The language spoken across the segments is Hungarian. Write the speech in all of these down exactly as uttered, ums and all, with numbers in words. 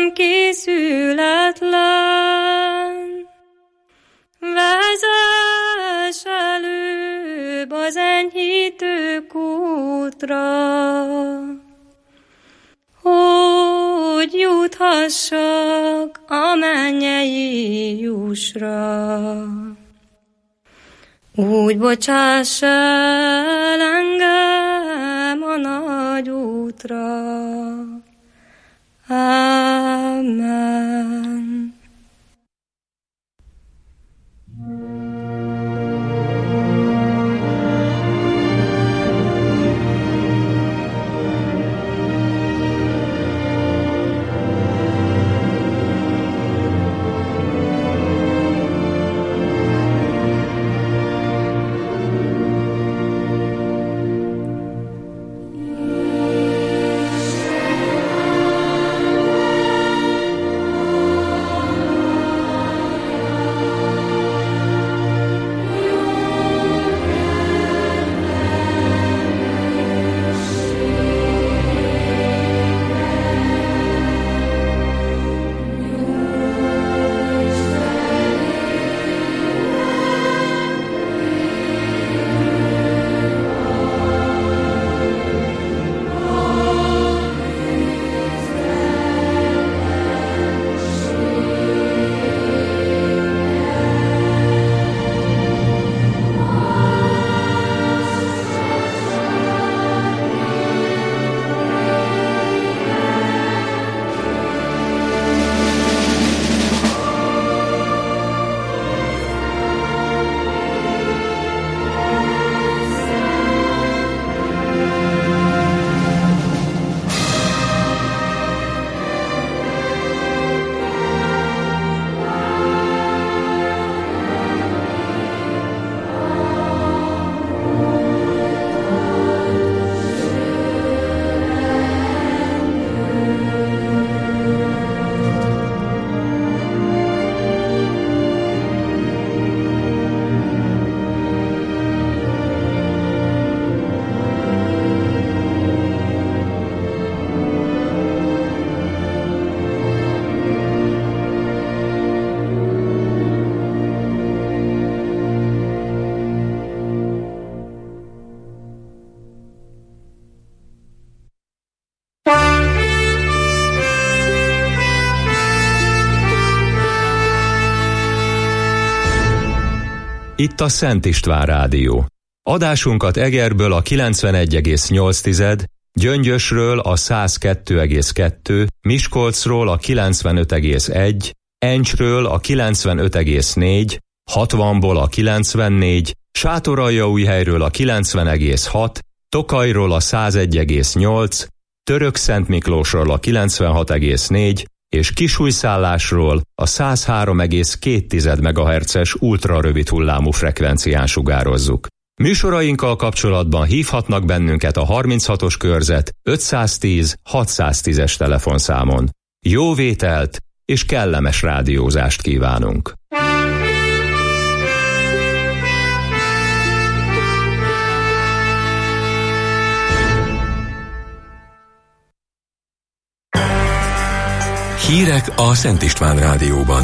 nem készületlen. Vezess előbb az enyhítő kútra, hogy juthassak a mennyei jussra. Úgy bocsáss el engem a nagy útra. Amen. Itt a Szent István Rádió. Adásunkat Egerből a kilencvenegy egész nyolc, Gyöngyösről a száz kettő egész kettő, Miskolcról a kilencvenöt egész egy, Encsről a kilencvenöt egész négy, hatvanból a kilencvennégy, Sátoraljaújhelyről a kilencven egész hat, Tokajról a száz egy egész nyolc, Törökszentmiklósról a kilencvenhat egész négy, és Kisújszállásról a száz három egész két megahertzes ultrarövid hullámú frekvencián sugározzuk. Műsorainkkal kapcsolatban hívhatnak bennünket a harminchatos körzet ötszáztíz hatszáztízes telefonszámon. Jó vételt és kellemes rádiózást kívánunk! Hírek a Szent István Rádióban.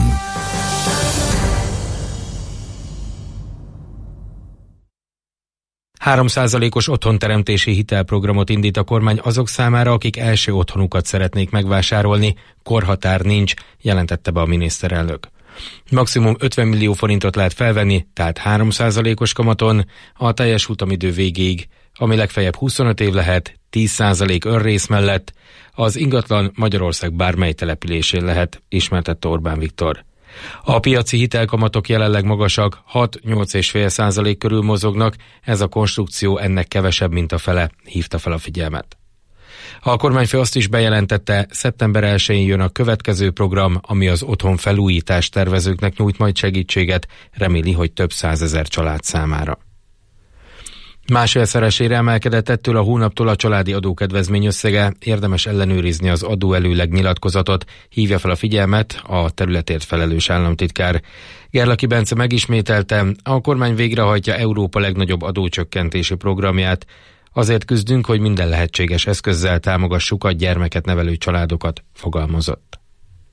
három százalékos otthonteremtési hitelprogramot indít a kormány azok számára, akik első otthonukat szeretnék megvásárolni. Korhatár nincs, jelentette be a miniszterelnök. Maximum ötven millió forintot lehet felvenni, tehát három százalékos kamaton a teljes futamidő végéig, ami legfeljebb huszonöt év lehet, tíz százalék önrész mellett, az ingatlan Magyarország bármely településén lehet, ismertette Orbán Viktor. A piaci hitelkamatok jelenleg magasak, hat-nyolc egész öt százalék körül mozognak, ez a konstrukció ennek kevesebb, mint a fele, hívta fel a figyelmet. A kormányfő azt is bejelentette, szeptember elsején jön a következő program, ami az otthon felújítás tervezőknek nyújt majd segítséget, reméli, hogy több százezer család számára. Másfélszeresére emelkedett ettől a hónaptól a családi adókedvezmény összege, érdemes ellenőrizni az adóelőleg nyilatkozatot, hívja fel a figyelmet a területért felelős államtitkár. Gerlaki Bence megismételte, a kormány végrehajtja Európa legnagyobb adócsökkentési programját. Azért küzdünk, hogy minden lehetséges eszközzel támogassuk a gyermeket nevelő családokat, fogalmazott.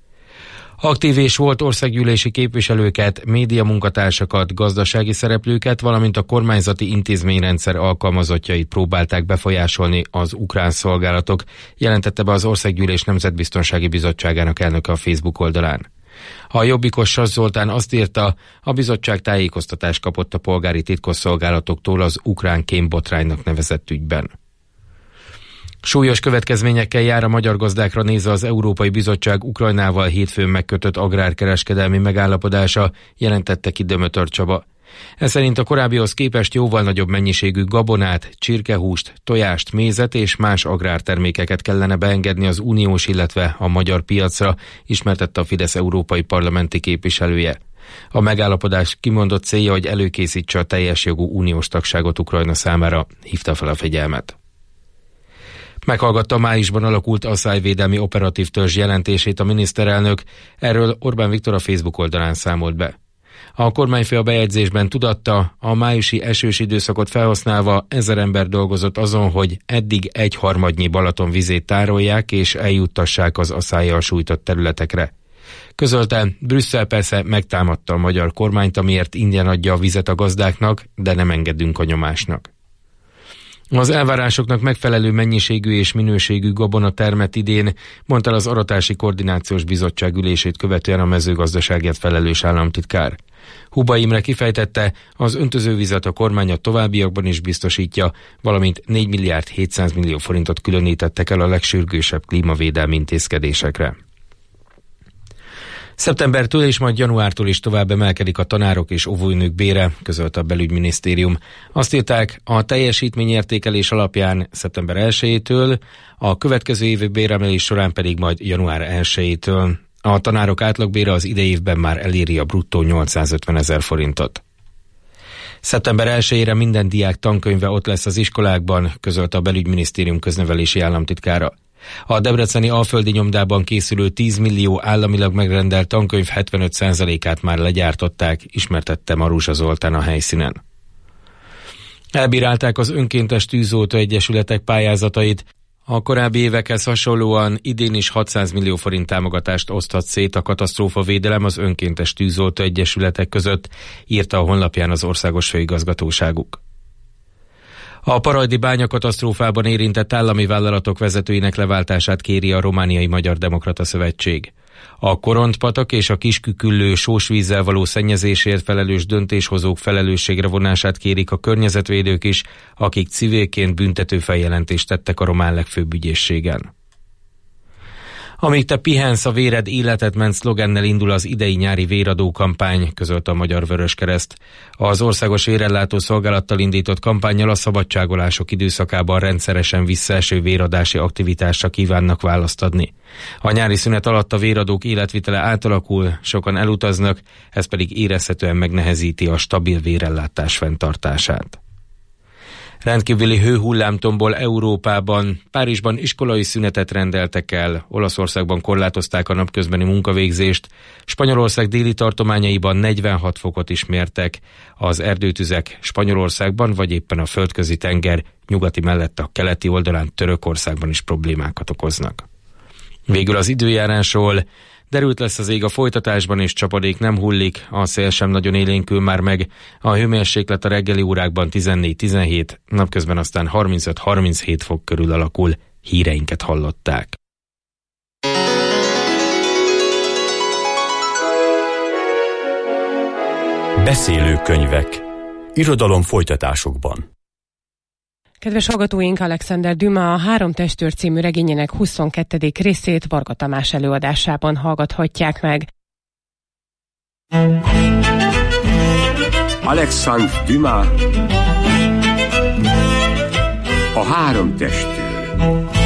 Aktív és volt országgyűlési képviselőket, médiamunkatársakat, gazdasági szereplőket, valamint a kormányzati intézményrendszer alkalmazottjait próbálták befolyásolni az ukrán szolgálatok, jelentette be az Országgyűlés Nemzetbiztonsági Bizottságának elnöke a Facebook oldalán. A jobbikos Sass Zoltán azt írta, a bizottság tájékoztatást kapott a polgári titkosszolgálatoktól az ukrán kémbotránynak nevezett ügyben. Súlyos következményekkel jár a magyar gazdákra nézve az Európai Bizottság Ukrajnával hétfőn megkötött agrárkereskedelmi megállapodása, jelentette ki Dömötör Csaba. Ez szerint a korábbihoz képest jóval nagyobb mennyiségű gabonát, csirkehúst, tojást, mézet és más agrártermékeket kellene beengedni az uniós, illetve a magyar piacra, ismertette a Fidesz európai parlamenti képviselője. A megállapodás kimondott célja, hogy előkészítse a teljes jogú uniós tagságot Ukrajna számára, hívta fel a figyelmet. Meghallgatta a májusban alakult asszályvédelmi operatív törzs jelentését a miniszterelnök, erről Orbán Viktor a Facebook oldalán számolt be. A kormányfő a bejegyzésben tudatta, a májusi esős időszakot felhasználva ezer ember dolgozott azon, hogy eddig egy harmadnyi Balaton vizét tárolják és eljuttassák az asszállyal sújtott területekre. Közölte, Brüsszel persze megtámadta a magyar kormányt, amiért ingyen adja a vizet a gazdáknak, de nem engedünk a nyomásnak. Az elvárásoknak megfelelő mennyiségű és minőségű gabona termett idén, mondta az Aratási Koordinációs Bizottság ülését követően a mezőgazdaságért felelős államtitkár. Huba Imre kifejtette, az öntözővizet a kormány a továbbiakban is biztosítja, valamint négy milliárd hétszáz millió forintot különítettek el a legsürgősebb klímavédelmi intézkedésekre. Szeptembertől és majd januártól is tovább emelkedik a tanárok és óvónők bére, közölte a belügyminisztérium. Azt írták, a teljesítményértékelés alapján szeptember elsejétől, a következő évi béremelés során pedig majd január elsejétől. A tanárok átlagbére az idei évben már eléri a bruttó nyolcszázötven ezer forintot. Szeptember elsejére minden diák tankönyve ott lesz az iskolákban, közölte a belügyminisztérium köznevelési államtitkára. A debreceni Alföldi nyomdában készülő tíz millió államilag megrendelt tankönyv hetvenöt százalékát már legyártották, ismertette Maruzsa Zoltán a helyszínen. Elbírálták az önkéntes tűzoltó egyesületek pályázatait. A korábbi évekhez hasonlóan idén is hatszáz millió forint támogatást oszthat szét a katasztrófavédelem az önkéntes tűzoltó egyesületek között, írta a honlapján az országos főigazgatóságuk. A parajdi bányakatasztrófában érintett állami vállalatok vezetőinek leváltását kéri a Romániai Magyar Demokrata Szövetség. A Korontpatak és a Kisküküllő sósvízzel való szennyezésért felelős döntéshozók felelősségre vonását kérik a környezetvédők is, akik civilként büntető feljelentést tettek a román legfőbb ügyészségen. Amíg te pihensz, a véred életet ment szlogennel indul az idei nyári véradó kampány, közölte a Magyar Vöröskereszt. Az Országos Vérellátó Szolgálattal indított kampánnyal a szabadságolások időszakában rendszeresen visszaeső véradási aktivitásra kívánnak választ adni. A nyári szünet alatt a véradók életvitele átalakul, sokan elutaznak, ez pedig érezhetően megnehezíti a stabil vérellátás fenntartását. Rendkívüli hőhullámtombol Európában, Párizsban iskolai szünetet rendeltek el, Olaszországban korlátozták a napközbeni munkavégzést, Spanyolország déli tartományaiban negyvenhat fokot is mértek, az erdőtüzek Spanyolországban vagy éppen a földközi tenger nyugati mellett a keleti oldalán Törökországban is problémákat okoznak. Végül az időjárásról: derült lesz az ég a folytatásban, és csapadék nem hullik, a szél sem nagyon élénkül már meg, a hőmérséklet a reggeli órákban tizennégy-tizenhét, napközben aztán harmincöt-harminchét fok körül alakul. Híreinket hallották. Beszélő könyvek. Irodalom folytatásokban. Kedves hallgatóink, Alexander Dumas a Három testőr című regényének huszonkettedik részét Varga Tamás előadásában hallgathatják meg. Alexandre Dumas, a Három testőr.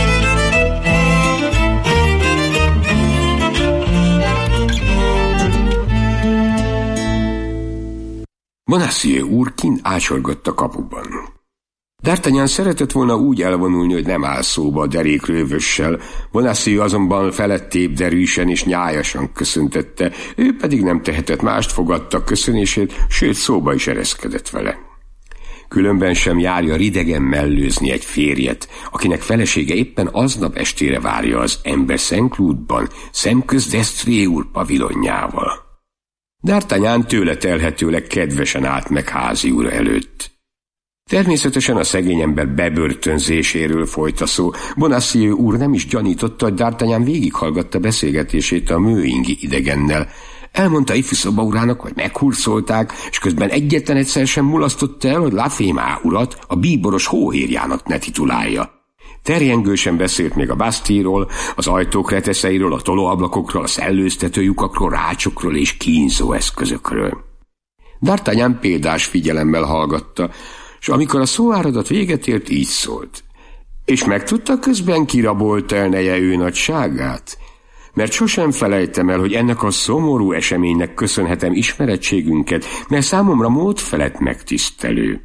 Bonacieux úr kint ácsorgott a kapuban. D'Artagnan szeretett volna úgy elvonulni, hogy nem áll szóba a derék rövössel, Bonacieux azonban felettébb derűsen és nyájasan köszöntette, ő pedig nem tehetett mást, fogadta köszönését, sőt szóba is ereszkedett vele. Különben sem járja ridegen mellőzni egy férjet, akinek felesége éppen aznap estére várja az ember Saint-Cloudban, szemköz d'Estrée úr pavilonjával. D'Artagnan tőle telhetőleg kedvesen állt meg házi ura előtt. Természetesen a szegény ember bebörtönzéséről folyt a szó. Bonacieux úr nem is gyanította, hogy D'Artagnan végighallgatta beszélgetését a mőingi idegennel. Elmondta ifjú szobaurának, hogy meghurcolták, és közben egyetlen egyszer sem mulasztotta el, hogy La Fémá urat a bíboros hóhérjának ne titulálja. Terjengősen beszélt még a Bastille-ról, az ajtók reteszeiről, a tolóablakokról, a szellőztető lyukakról, rácsokról és kínzó eszközökről. D'Artagnan példás figyelemmel hallgatta, és amikor a szóáradat véget ért, így szólt. És megtudta közben, ki rabolt el neje ő nagyságát? Mert sosem felejtem el, hogy ennek a szomorú eseménynek köszönhetem ismerettségünket, mert számomra mód felett megtisztelő.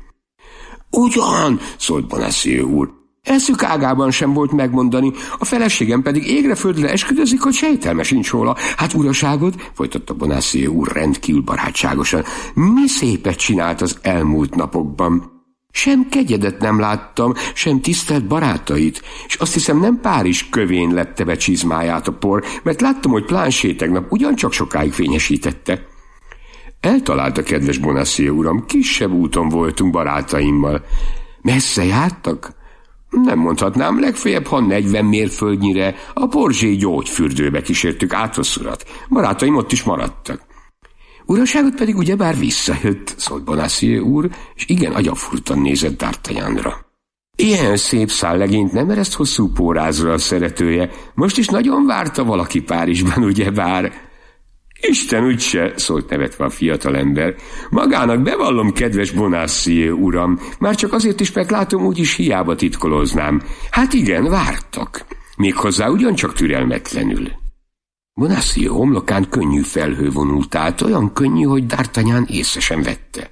Ugyan, szólt Bonacieux úr, eszük ágában sem volt megmondani, a feleségem pedig égre-földre esküdözik, hogy sejtelme sincs róla. Hát uraságod, folytatta Bonacieux úr rendkívül barátságosan, mi szépet csinált az elmúlt napokban. Sem kegyedet nem láttam, sem tisztelt barátait, és azt hiszem nem Párizs kövén lepte be csizmáját a por, mert láttam, hogy Planchet tegnap ugyancsak sokáig fényesítette. Eltalálta, kedves Bonacieux uram, kisebb úton voltunk barátaimmal. Messze jártak? Nem mondhatnám, legfeljebb, ha negyven mérföldnyire a Porzsé gyógyfürdőbe kísértük Athos urat. Barátaim ott is maradtak. Uraságot pedig ugyebár visszajött, szólt Bonacieux úr, és igen agyafurtan nézett D'Artagnanra. Ilyen szép szállegényt nem ereszt hosszú pórázra a szeretője, most is nagyon várta valaki Párizsban, ugyebár. Isten úgyse, szólt nevetve a fiatalember. Magának bevallom, kedves Bonacieux uram, már csak azért is, mert látom, úgyis hiába titkoloznám. Hát igen, vártak, méghozzá ugyancsak türelmetlenül. Bonacieux homlokán könnyű felhő vonult át, olyan könnyű, hogy D'Artagnan észre sem vette.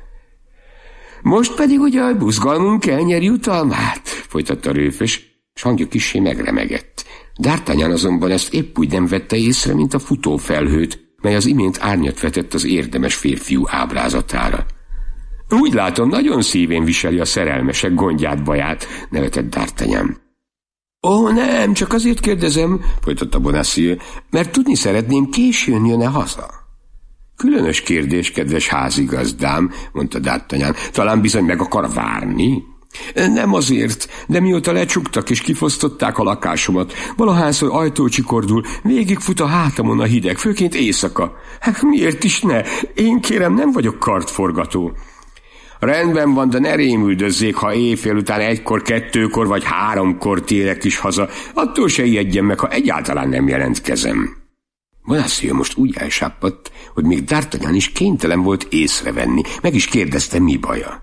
Most pedig ugye a buzgalmunk elnyeri jutalmát, folytatta Rőfös, s hangja kissé megremegett. D'Artagnan azonban ezt épp úgy nem vette észre, mint a futófelhőt, mely az imént árnyat vetett az érdemes férfiú ábrázatára. Úgy látom, nagyon szívén viseli a szerelmesek gondját, baját, nevetett D'Artagnan. Ó, nem, csak azért kérdezem, folytatta Bonacieux, mert tudni szeretném, későn jön-e haza. Különös kérdés, kedves házigazdám, mondta D'Artagnan, talán bizony meg akar várni? Nem azért, de mióta lecsuktak és kifosztották a lakásomat, valahányszor ajtócsikordul, végigfut a hátamon a hideg, főként éjszaka. Hát miért is ne? Én kérem, nem vagyok kartforgató. Rendben van, de ne rémüldözzék, ha éjfél után egykor, kettőkor vagy háromkor térek is haza. Attól se ijedjen meg, ha egyáltalán nem jelentkezem. Bonacieux most úgy elsápadt, hogy még D'Artagnan is kénytelen volt észrevenni. Meg is kérdezte, mi baja.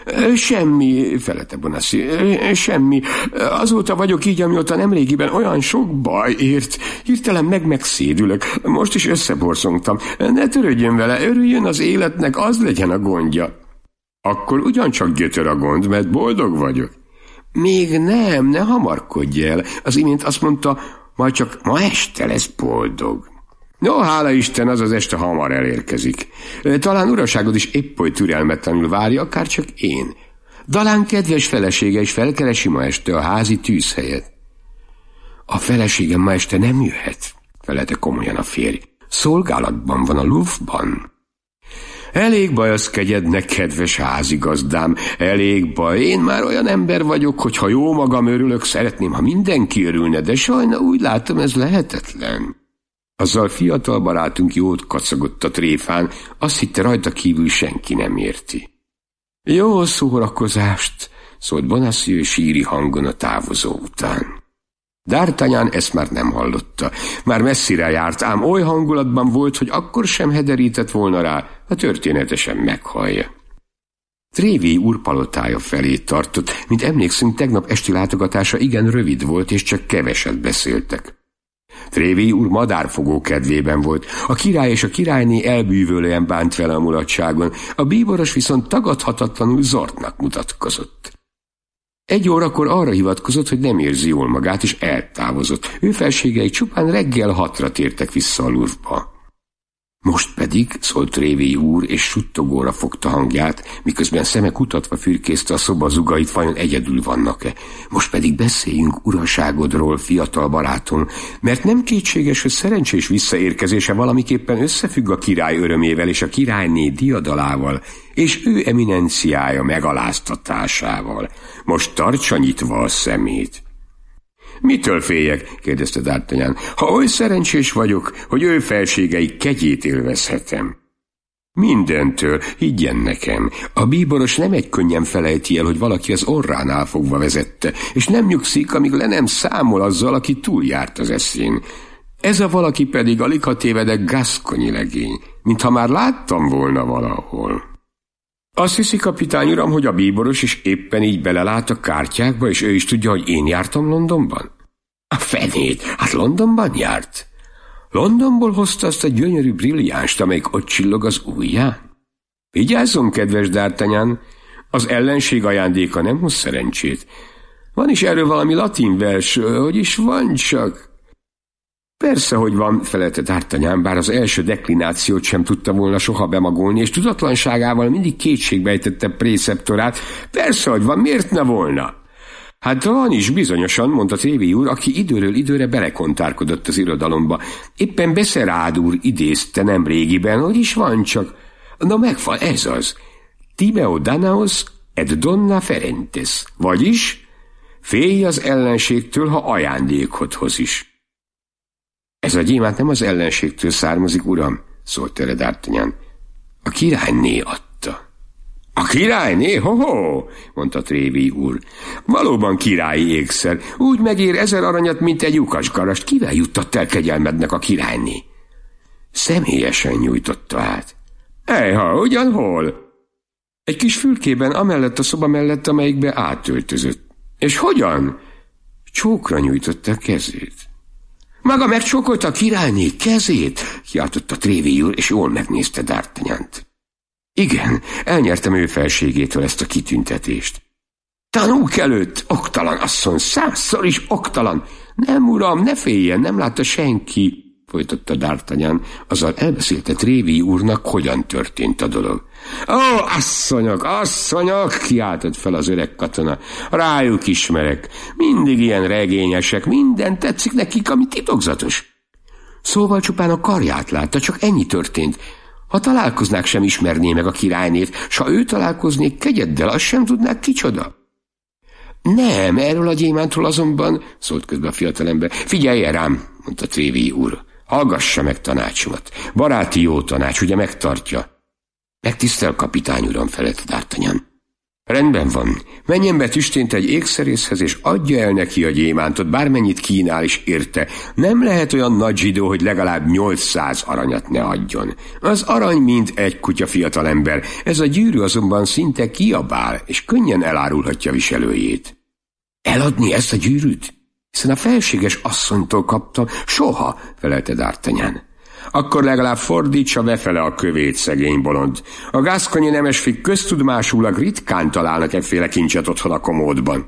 Semmi, felelte Bonacieux, semmi. Azóta vagyok így, amióta nemrégiben olyan sok baj ért. Hirtelen meg megszédülök. Most is összeborzongtam. Ne törődjön vele, örüljön az életnek, az legyen a gondja. Akkor ugyancsak gyötör a gond, mert boldog vagyok. Még nem, ne hamarkodj el. Az imént azt mondta, majd csak ma este lesz boldog. No, hála Isten, az az este hamar elérkezik. Talán uraságod is épp oly türelmetlenül várja, akár csak én. Talán kedves felesége is felkeresi ma este a házi tűzhelyet. A feleségem ma este nem jöhet, felelte komolyan a férj. Szolgálatban van a Louvre-ban. Elég baj az kegyednek, kedves házigazdám, elég baj. Én már olyan ember vagyok, hogy ha jó magam örülök, szeretném, ha mindenki örülne, de sajna úgy látom, ez lehetetlen. Azzal fiatal barátunk jót kacagott a tréfán, azt hitte, rajta kívül senki nem érti. Jó szórakozást, szólt Bonacieux síri hangon a távozó után. D'Artagnan ezt már nem hallotta, már messzire járt, ám oly hangulatban volt, hogy akkor sem hederített volna rá, a történetesen meghallja. Tréville úr palotája felé tartott, mint emlékszünk, tegnap esti látogatása igen rövid volt, és csak keveset beszéltek. Tréville úr madárfogó kedvében volt, a király és a királyné elbűvölően bánt vele a mulatságon, a bíboros viszont tagadhatatlanul zortnak mutatkozott. Egy órakor arra hivatkozott, hogy nem érzi jól magát, és eltávozott. Ő felségei csupán reggel hatra tértek vissza a Louvre-ba. Most pedig, szólt Trévée úr, és suttogóra fogta hangját, miközben szeme kutatva fürkészte a szoba zugait, vajon egyedül vannak-e. Most pedig beszéljünk uraságodról, fiatal barátom, mert nem kétséges, hogy szerencsés visszaérkezése valamiképpen összefügg a király örömével és a királyné diadalával, és ő eminenciája megaláztatásával. Most tartsa nyitva a szemét. Mitől féljek? kérdezte D'Artagnan. Ha oly szerencsés vagyok, hogy ő felségei kegyét élvezhetem. Mindentől, higgyen nekem, a bíboros nem egy könnyen felejti el, hogy valaki az orránál fogva vezette, és nem nyugszik, amíg le nem számol azzal, aki túljárt az eszén. Ez a valaki pedig alig ha tévedek gaszkonyi legény, mintha már láttam volna valahol. Azt hiszi, kapitány uram, hogy a bíboros is éppen így belelát a kártyákba, és ő is tudja, hogy én jártam Londonban? A fenét, hát Londonban járt. Londonból hozta azt a gyönyörű brilliánst, amelyik ott csillog az ujján. Vigyázzon, kedves D'Artagnan, az ellenség ajándéka nem hoz szerencsét. Van is erről valami latin vers, hogy is van csak... Persze, hogy van, felelte D'Artagnan, bár az első deklinációt sem tudta volna soha bemagolni, és tudatlanságával mindig kétségbe ejtette préceptorát. Persze, hogy van, miért ne volna? Hát van is bizonyosan, mondta Trévée úr, aki időről időre belekontárkodott az irodalomba. Éppen Beszerád úr idézte nem régiben, hogy is van csak. Na megvan, ez az. Timeo Danaos et donna ferentes. Vagyis, félj az ellenségtől, ha ajándékot hoz is. Ez a gyémánt nem az ellenségtől származik, uram, szólt erre D'Artagnan. A királyné adta. A királyné? Ho-ho, mondta Trévée úr. Valóban királyi ékszer. Úgy megér ezer aranyat, mint egy lyukasgarast. Kivel juttatt el kegyelmednek a királyné? Személyesen nyújtotta át. Ejha, ugyan hol? Egy kis fülkében, amellett a szoba mellett, amelyikbe átöltözött. És hogyan? Csókra nyújtotta a kezét. Maga megcsókolta a királyné kezét? Kiáltotta Trévée úr, és jól megnézte D'Artagnant. Igen, elnyertem ő felségétől ezt a kitüntetést. Tanúk előtt, oktalan asszony, százszor is oktalan. Nem, uram, ne féljen, nem látta senki, folytatta D'Artagnan, azzal elbeszélte Trévée úrnak, hogyan történt a dolog. Ó, asszonyok, asszonyok, kiáltott fel az öreg katona. Rájuk ismerek, mindig ilyen regényesek, minden tetszik nekik, ami titokzatos. Szóval csupán a karját látta, csak ennyi történt. Ha találkoznák, sem ismerné meg a királynét, s ha ő találkoznék kegyeddel, azt sem tudnák kicsoda. Nem, erről a gyémántról azonban, szólt közben a fiatalember. Figyeljen rám, mondta Trévée úr. Hallgassa meg tanácsomat. Baráti jó tanács, ugye megtartja? Megtisztel, kapitány uram, felett D'Artagnan. Rendben van, menjen be tüstént egy ékszerészhez, és adja el neki a gyémántot, bármennyit kínál is érte. Nem lehet olyan nagy zsidó, hogy legalább nyolcszáz aranyat ne adjon. Az arany mint egy kutya, fiatalember, ez a gyűrű azonban szinte kiabál, és könnyen elárulhatja viselőjét. Eladni ezt a gyűrűt? Hiszen a felséges asszonytól kaptam. Soha, felelte D'Artagnan. Akkor legalább fordítsa befele a kövét, szegény bolond. A gaszkonyi nemesfik köztudmásulag ritkán találnak efféle kincset otthon a komódban.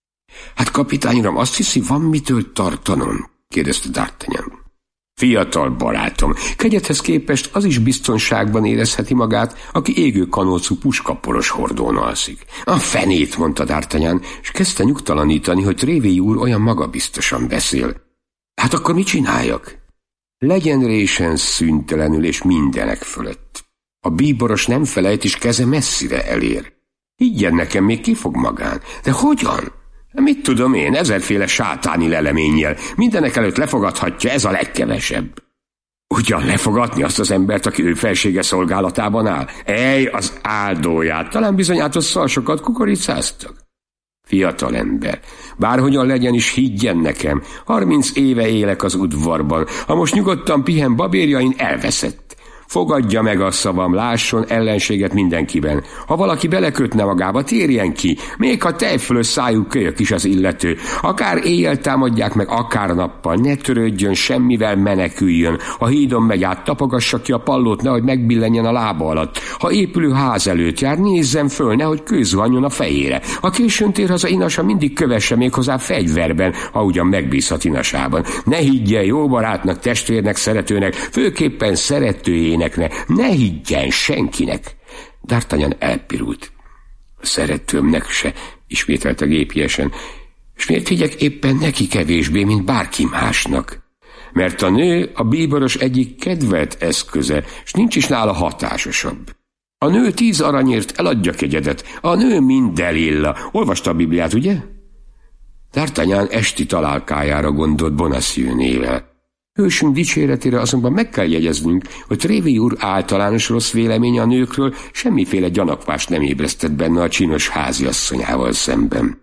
Hát, kapitány uram, azt hiszi, van mitől tartanom? kérdezte D'Artagnan. Fiatal barátom, kegyethez képest az is biztonságban érezheti magát, aki égő kanócú puskaporos hordón alszik. A fenét, mondta D'Artagnan, és kezdte nyugtalanítani, hogy Trévée úr olyan magabiztosan beszél. Hát akkor mit csináljak? Legyen résen szüntelenül és mindenek fölött. A bíboros nem felejt, és keze messzire elér. Higgyen nekem, még ki fog magán. De hogyan? Mit tudom én, ezerféle sátáni leleménnyel. Mindenek előtt lefogadhatja, ez a legkevesebb. Ugyan lefogadni azt az embert, aki ő felsége szolgálatában áll? Ej, az áldóját, talán bizonyátosszal sokat kukoricáztak. Fiatal ember, bárhogyan legyen is, higgyen nekem, harminc éve élek az udvarban, ha most nyugodtan pihen babérjain, elveszett. Fogadja meg a szavam, lásson ellenséget mindenkiben. Ha valaki belekötne magába, térjen ki, még ha tejfölös szájú kölyök is az illető. Akár éjjel támadják meg, akár nappal, ne törődjön, semmivel meneküljön. Ha hídon megy át, tapogassa ki a pallót, nehogy megbillenjen a lába alatt. Ha épülő ház előtt jár, nézzen föl, nehogy kőzuhanjon a fejére. Ha későn tér haza inasa, mindig kövesse még hozzá fegyverben, ha ugyan megbízhat inasában. Ne higgye jó barátnak, testvérnek, szeretőnek, főképpen szeretőjének, senkinek ne, ne higgyen senkinek. D'Artagnan elpirult. Szeretőmnek se, ismételte gépiesen, s miért higgyek éppen neki kevésbé, mint bárki másnak? Mert a nő a bíboros egyik kedvelt eszköze, s nincs is nála hatásosabb. A nő tíz aranyért eladja kegyedet, a nő mind Delilla. Olvasta a Bibliát, ugye? D'Artagnan esti találkájára gondolt Bonacieux nével. Hősünk dicséretére azonban meg kell jegyeznünk, hogy Tréville úr általános rossz véleménye a nőkről semmiféle gyanakvást nem ébresztett benne a csinos háziasszonyával szemben.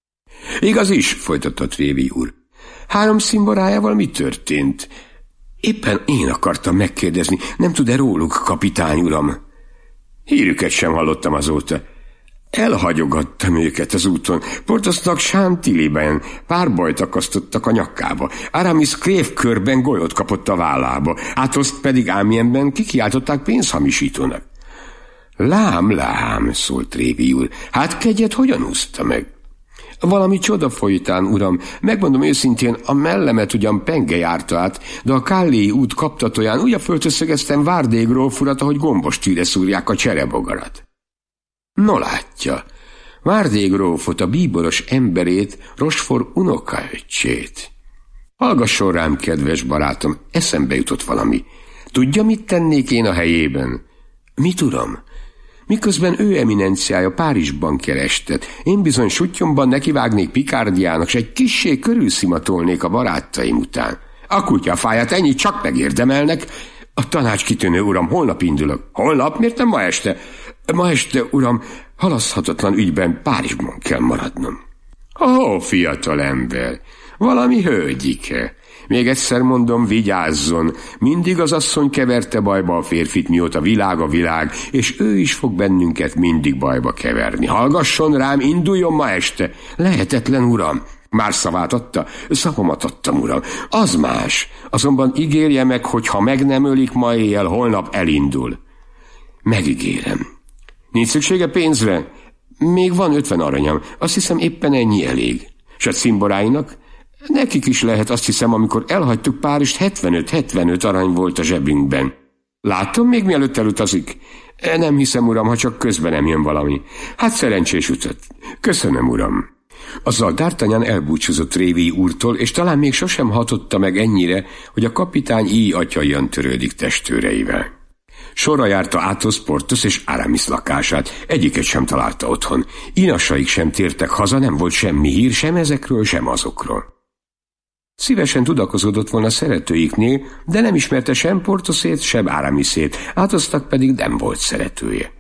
Igaz is, folytatta Tréville úr. Három szimborájával mi történt? Éppen én akartam megkérdezni, nem tud-e róluk, kapitány uram? Hírüket sem hallottam azóta. Elhagyogattam őket az úton. Porthosnak Chantillyben pár bajt akasztottak a nyakába. Aramis krévkörben golyót kapott a vállába. Athoszt pedig Amiensben kikiáltották pénzhamisítónak. Lám, lám, szólt Tréville úr. Hát kegyet hogyan úszta meg? Valami csoda folytán, uram. Megmondom őszintén, a mellemet ugyan penge járta át, de a Calais út kaptatóján úgy föltösszögeztem Vardé gróf urat, ahogy gombostűre szúrják a cserebogarat. No látja, Vardé grófot, a bíboros emberét, Rochefort unokaöccsét. Hallgasson rám, kedves barátom, eszembe jutott valami. Tudja, mit tennék én a helyében? Mit, uram? Miközben ő eminenciája Párizsban kerestet, én bizony suttyomban nekivágnék Picardiának, s egy kissé körülszimatolnék a barátaim után. A kutyafáját ennyit csak megérdemelnek. A tanács kitűnő, uram, holnap indulok. Holnap? Miért nem ma este? Ma este, uram, halaszthatatlan ügyben Párizsban kell maradnom. Ó, fiatal ember, valami hölgyike. Még egyszer mondom, vigyázzon, mindig az asszony keverte bajba a férfit, mióta világ a világ, és ő is fog bennünket mindig bajba keverni. Hallgasson rám, induljon ma este. Lehetetlen, uram. Már szavát adta? Szavamat adtam, uram. Az más. Azonban ígérje meg, hogy ha meg nem ölik ma éjjel, holnap elindul. Megígérem. Nincs szüksége pénzre? Még van ötven aranyam. Azt hiszem éppen ennyi elég. S a cimboráinak? Nekik is lehet, azt hiszem, amikor elhagytuk Párizst, hetvenöt-hetvenöt arany volt a zsebünkben. Látom még mielőtt elutazik? Nem hiszem, uram, ha csak közben nem jön valami. Hát szerencsés utat. Köszönöm, uram. Azzal D'Artagnan elbúcsúzott Tréville úrtól, és talán még sosem hatotta meg ennyire, hogy a kapitány így atyaian törődik testőreivel. Sorra járta Athos, Porthos és Aramis lakását, egyiket sem találta otthon. Inasaik sem tértek haza, nem volt semmi hír, sem ezekről, sem azokról. Szívesen tudakozódott volna szeretőiknél, de nem ismerte sem Porthosét, sem Aramisét, Athosnak pedig nem volt szeretője.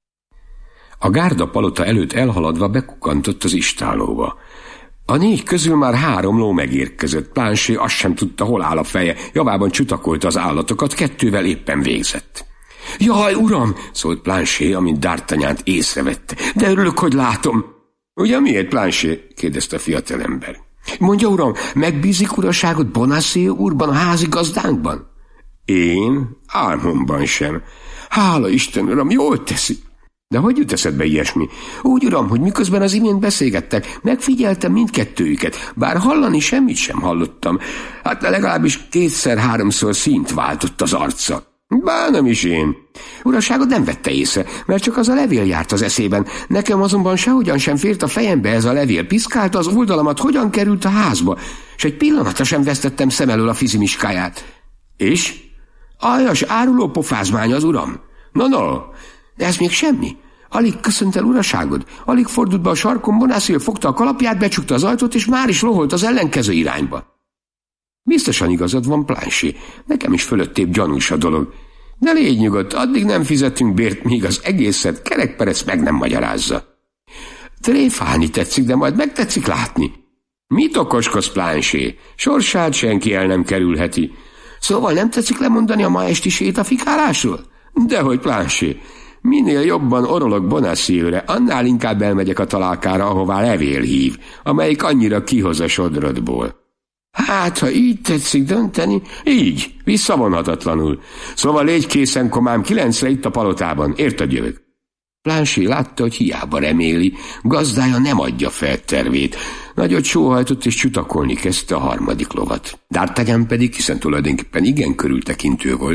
A gárda palota előtt elhaladva bekukantott az istállóba. A négy közül már három ló megérkezett, Planchet azt sem tudta, hol áll a feje, javában csutakolta az állatokat, kettővel éppen végzett. Jaj, uram, szólt Planchet, amint D'Artagnant észrevette, de örülök, hogy látom. Ugye miért, Planchet? kérdezte a fiatalember. Mondja, uram, megbízik uraságot Bonacieux úrban, a házigazdánkban? Én? Álmomban sem. Hála Isten, uram, jól teszi. De hogy jut eszedbe ilyesmi? Úgy, uram, hogy miközben az imént beszélgettek, megfigyeltem mindkettőjüket, bár hallani semmit sem hallottam. Hát legalábbis kétszer-háromszor színt váltott az arca. Bánom is én. Uraságod nem vette észre, mert csak az a levél járt az eszében. Nekem azonban sehogyan sem fért a fejembe ez a levél. Piszkálta az oldalamat, hogyan került a házba, és egy pillanatra sem vesztettem szem elől a fizimiskáját. És? Aljas, áruló pofázmány az, uram. No, no, de ez még semmi. Alig köszönt el uraságod, alig fordult be a sarkon, Bonacieux fogta a kalapját, becsukta az ajtót, és már is loholt az ellenkező irányba. Biztosan igazad van, Planchet, nekem is fölöttébb gyanús a dolog. De légy nyugodt, addig nem fizetünk bért, míg az egészet kerekperec meg nem magyarázza. Tréfálni tetszik, de majd megtetszik látni. Mit okoskodsz, Planchet? Sorsát senki el nem kerülheti. Szóval nem tetszik lemondani a ma esti sétafikálásról? Dehogy, Planchet. Minél jobban orolok Bonacieux-re, annál inkább elmegyek a találkára, ahová levél hív, amelyik annyira kihoz a sodrodból. Hát, ha így tetszik dönteni, így, visszavonhatatlanul. Szóval légy készen, komám, kilencre itt a palotában, érted, jövök? Planchet látta, hogy hiába reméli, gazdája nem adja fel tervét. Nagyot sóhajtott és csutakolni kezdte a harmadik lovat. D'Artagnan pedig, hiszen tulajdonképpen igen körültekintő volt,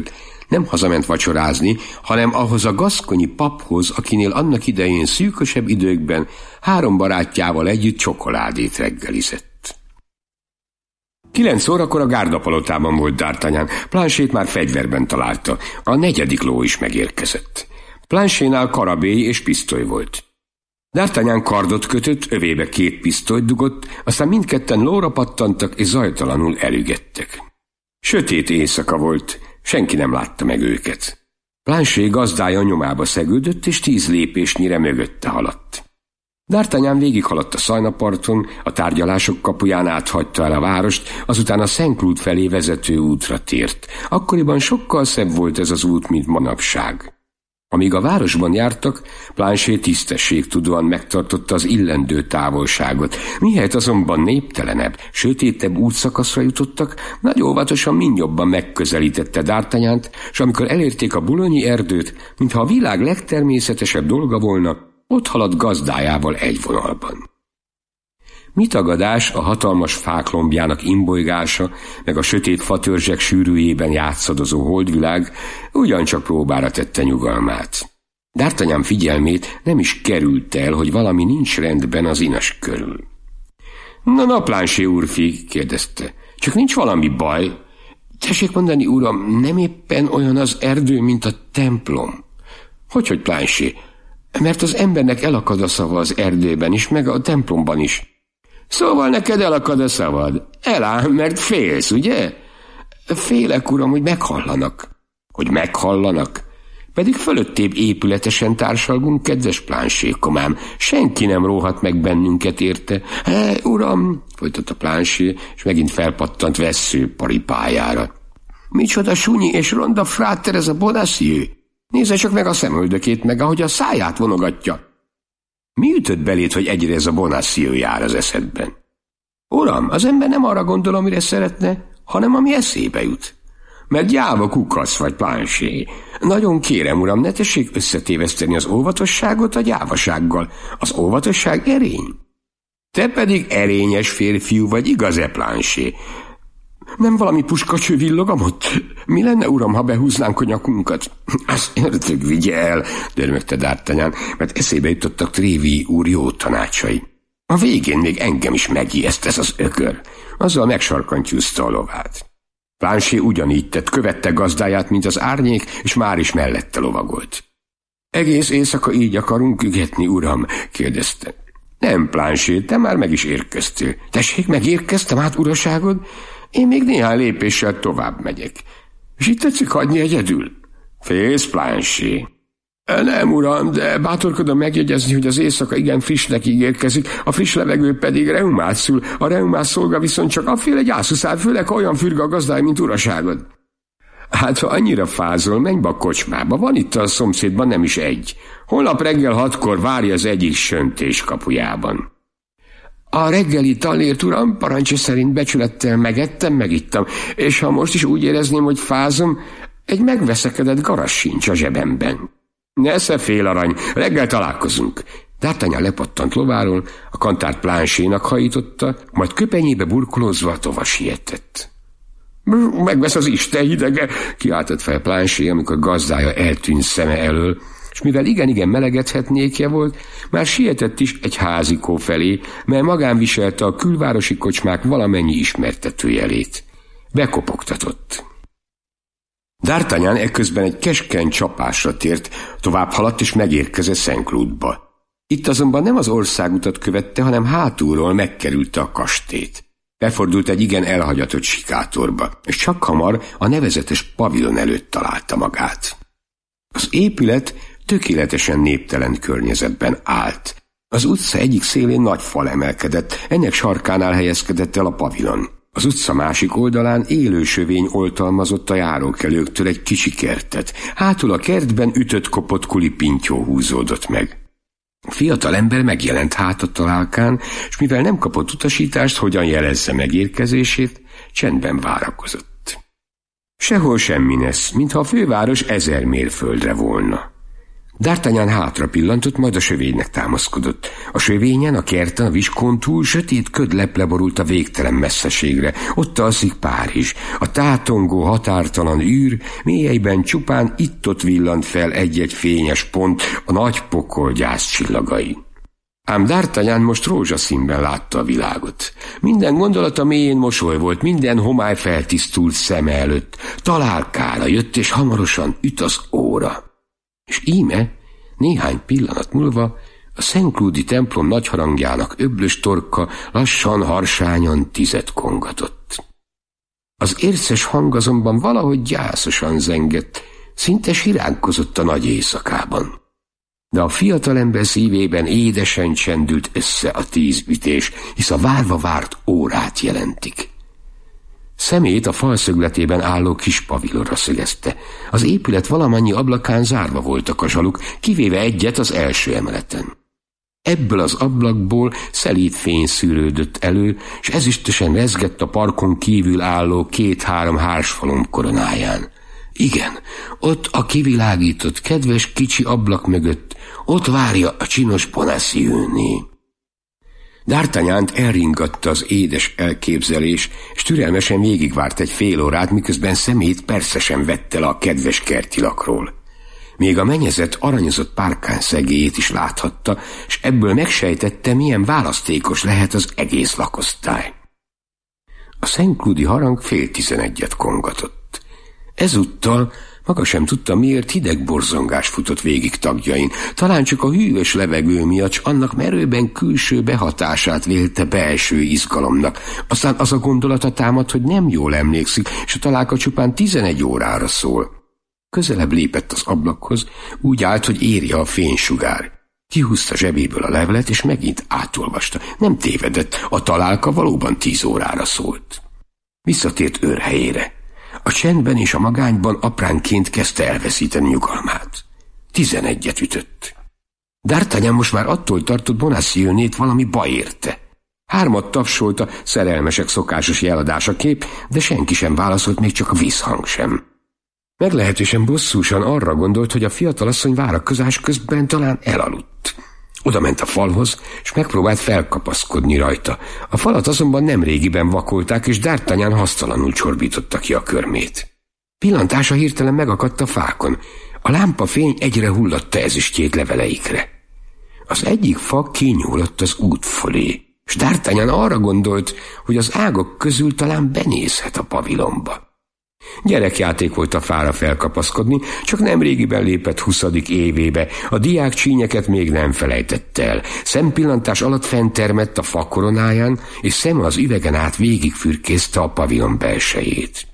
Nem hazament vacsorázni, hanem ahhoz a gaszkonyi paphoz, akinél annak idején szűkösebb időkben három barátjával együtt csokoládét reggelizett. Kilenc órakor a gárdapalotában volt D'Artagnan. Planchet már fegyverben találta. A negyedik ló is megérkezett. Planchénál karabély és pisztoly volt. D'Artagnan kardot kötött, övébe két pisztolyt dugott, aztán mindketten lóra pattantak és zajtalanul elügettek. Sötét éjszaka volt, senki nem látta meg őket. Planchet gazdája nyomába szegődött, és tíz lépésnyire mögötte haladt. D'Artagnan végighaladt a Szajnaparton, a tárgyalások kapuján áthagyta el a várost, azután a Saint-Cloud felé vezető útra tért. Akkoriban sokkal szebb volt ez az út, mint manapság. Amíg a városban jártak, Planchet tisztességtudóan megtartotta az illendő távolságot. Mihelyt azonban néptelenebb, sötétebb útszakaszra jutottak, nagy óvatosan mindjobban megközelítette D'Artagnánt, s amikor elérték a Boulogne erdőt, mintha a világ legtermészetesebb dolga volna, ott haladt gazdájával egy vonalban. Mi tagadás a hatalmas fák lombjának imbolygása, meg a sötét fatörzsek sűrűjében játszadozó holdvilág ugyancsak próbára tette nyugalmát. D'Artagnan figyelmét nem is került el, hogy valami nincs rendben az inas körül. Na, na, Planchet úrfi, kérdezte, csak nincs valami baj? Tessék mondani, uram, nem éppen olyan az erdő, mint a templom? Hogyhogy, Planchet? Mert az embernek elakad a szava az erdőben is, meg a templomban is. Szóval neked elakad a szavad. Elám, mert félsz, ugye? Félek, uram, hogy meghallanak. Hogy meghallanak? Pedig fölöttébb épületesen társalgunk, kedves Planchet, komám. Senki nem róhat meg bennünket érte. Hé, uram, folytatta Planchet, és megint felpattant vessző paripájára. Micsoda sunyi és ronda fráter ez a Bonacieux. Nézze csak meg a szemöldökét, meg ahogy a száját vonogatja. Mi ütött belét, hogy egyre ez a Bonacieux jár az eszedben? Uram, az ember nem arra gondol, amire szeretne, hanem ami eszébe jut. Mert gyáva kukasz vagy, Planchet. Nagyon kérem, uram, ne tessék összetéveszteni az óvatosságot a gyávasággal. Az óvatosság erény. Te pedig erényes férfiú vagy, igaz-e, Planchet? Nem valami puskacső villogamott? Mi lenne, uram, ha behúznánk a nyakunkat? Az ördög vigye el, dörmögte D'Artagnan, mert eszébe jutottak Tréville úr jó tanácsai. A végén még engem is megijeszt ez az ökör. Azzal megsarkantyúzta a lovát. Planchet ugyanígy tett, követte gazdáját, mint az árnyék, és már is mellette lovagolt. Egész éjszaka így akarunk ügetni, uram? Kérdezte. Nem, Planchet, te már meg is érkeztél. Tessék, megérkeztem át, uraságod? Én még néhány lépéssel tovább megyek. És itt tetszik hagyni egyedül? Félsz, Planchet? Nem, uram, de bátorkodom megjegyezni, hogy az éjszaka igen frissnek ígérkezik, a friss levegő pedig reumát szül, a reumás szolga viszont csak afféle gyászuszár, főleg ha olyan fürge a gazdály, mint uraságod. Hát, ha annyira fázol, menj be a kocsmába, van itt a szomszédban nem is egy. Holnap reggel hatkor várj az egyik söntés kapujában. A reggeli talért, uram, parancsa szerint becsülettel megettem, megittam, és ha most is úgy érezném, hogy fázom, egy megveszekedett garas sincs a zsebemben. Nesze fél arany, reggel találkozunk. D'Artagnan lepattant lováról, a kantárt Planchénak hajította, majd köpenyébe burkolózva tova sietett. Megvesz az Isten hidege, kiáltott fel Planchet, amikor gazdája eltűnt szeme elől, és mivel igen-igen melegedhetnékje volt, már sietett is egy házikó felé, mely magán viselte a külvárosi kocsmák valamennyi ismertetőjelét. Bekopogtatott. D'Artagnan ekközben egy keskeny csapásra tért, tovább haladt és megérkezett Saint-Cloudba. Itt azonban nem az országutat követte, hanem hátulról megkerülte a kastélyt. Befordult egy igen elhagyatott sikátorba, és csak hamar a nevezetes pavilon előtt találta magát. Az épület tökéletesen néptelen környezetben állt. Az utca egyik szélén nagy fal emelkedett, ennek sarkánál helyezkedett el a pavilon. Az utca másik oldalán élő sövény oltalmazott a járókelőktől egy kicsi kertet. Hátul a kertben ütött kopott kulipintyó húzódott meg. A fiatal ember megjelent hát a találkán, és mivel nem kapott utasítást, hogyan jelezze megérkezését, csendben várakozott. Sehol semmi nesz, mintha a főváros ezer mérföldre volna. D'Artagnan hátra pillantott, majd a sövénynek támaszkodott. A sövényen, a kerten, a viskón túl sötét köd leborult a végtelen messzeségre. Ott alszik Párizs. A tátongó, határtalan űr, mélyeiben csupán itt-ott villant fel egy-egy fényes pont, a nagy pokol gyászcsillagai. Ám D'Artagnan most rózsaszínben látta a világot. Minden gondolata mélyén mosoly volt, minden homály feltisztult szeme előtt. Találkára jött, és hamarosan üt az óra. És íme, néhány pillanat múlva a Saint-Cloudi templom nagy harangjának öblös torka lassan, harsányan tizet kongatott. Az érces hang azonban valahogy gyászosan zengett, szinte siránkozott a nagy éjszakában. De a fiatalember szívében édesen csendült össze a tíz ütés, hisz a várva várt órát jelentik. Szemét a fal szögletében álló kis pavilonra szögezte. Az épület valamennyi ablakán zárva voltak a zsaluk, kivéve egyet az első emeleten. Ebből az ablakból szelíd fény szűrődött elő, és ezüstösen rezgett a parkon kívül álló két-három hársfalom koronáján. Igen, ott a kivilágított, kedves kicsi ablak mögött, ott várja a csinos Bonacieux-né. D'Artagnánt elringatta az édes elképzelés, és türelmesen végigvárt egy fél órát, miközben szemét percesen vette le a kedves kertilakról. Még a mennyezet aranyozott párkány szegélyét is láthatta, és ebből megsejtette, milyen választékos lehet az egész lakosztály. A Saint-Cloudi harang fél tizenegyet kongatott. Ezúttal maga sem tudta, miért hideg borzongás futott végig tagjain. Talán csak a hűvös levegő miatt, s annak merőben külső behatását vélte belső izgalomnak. Aztán az a gondolata támad, hogy nem jól emlékszik, és a találka csupán tizenegy órára szól. Közelebb lépett az ablakhoz, úgy állt, hogy érje a fénysugár. Kihúzta zsebéből a levelet, és megint átolvasta. Nem tévedett, a találka valóban tíz órára szólt. Visszatért őrhelyére. A csendben és a magányban apránként kezdte elveszíteni nyugalmát. Tizenegyet ütött. D'Artagnan most már attól tartott, Bonacieux-nét valami baj érte. Hármat tapsolt a szerelmesek szokásos jeladásaképp, de senki sem válaszolt, még csak a vízhang sem. Meglehetősen bosszúsan arra gondolt, hogy a fiatalasszony várakozás közben talán elaludt. Oda ment a falhoz, és megpróbált felkapaszkodni rajta. A falat azonban nemrégiben vakolták, és D'Artagnan hasztalanul csorbította ki a körmét. Pillantása hirtelen megakadt a fákon. A lámpafény egyre hullatta ezüstjét leveleikre. Az egyik fa kinyúlott az út fölé, és D'Artagnan arra gondolt, hogy az ágak közül talán benézhet a pavilonba. Gyerekjáték volt a fára felkapaszkodni, csak nemrégiben lépett huszadik évébe, a diák csínyeket még nem felejtett el. Szempillantás alatt fenntermett a fa koronáján, és szeme az üvegen át végigfürkészte a pavilon belsejét.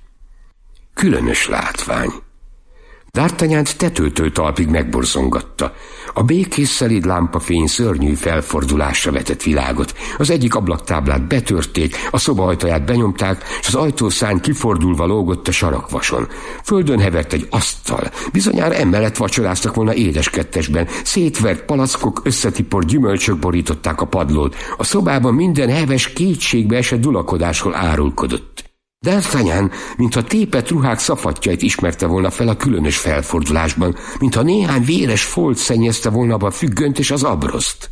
Különös látvány. D'Artagnánt tetőtől talpig megborzongatta. A békés szelíd lámpafény szörnyű felfordulásra vetett világot. Az egyik ablaktáblát betörték, a szoba ajtaját benyomták, és az ajtószárny kifordulva lógott a sarakvason. Földön hevert egy asztal. Bizonyára emellett vacsoráztak volna édeskettesben. Szétvert palackok, összetiport gyümölcsök borították a padlót. A szobában minden heves, kétségbe esett dulakodásról árulkodott. D'Artagnan, mintha tépett ruhák szafatjait ismerte volna fel a különös felfordulásban, mintha néhány véres folt szennyezte volna abba a függönt és az abroszt.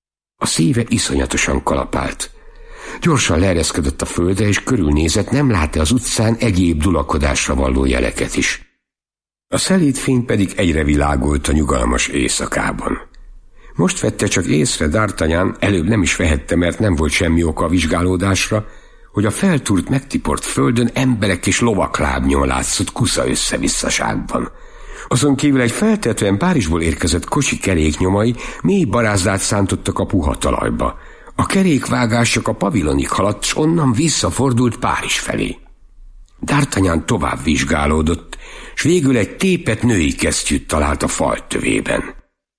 A szíve iszonyatosan kalapált. Gyorsan leereszkedett a földre, és körülnézett, nem látta az utcán egyéb dulakodásra valló jeleket is. A szelíd fény pedig egyre világolt a nyugalmas éjszakában. Most vette csak észre D'Artagnan, előbb nem is vehette, mert nem volt semmi oka a vizsgálódásra, hogy a feltúrt, megtiport földön emberek és lovak lábnyoma látszott kusza összevisszaságban. Azon kívül egy feltehetően Párizsból érkezett kocsi keréknyomai mély barázdát szántottak a puha talajba. A kerékvágás csak a pavilonig haladt, s onnan visszafordult Párizs felé. D'Artagnan tovább vizsgálódott, s végül egy tépett női kesztyűt talált a fal tövében.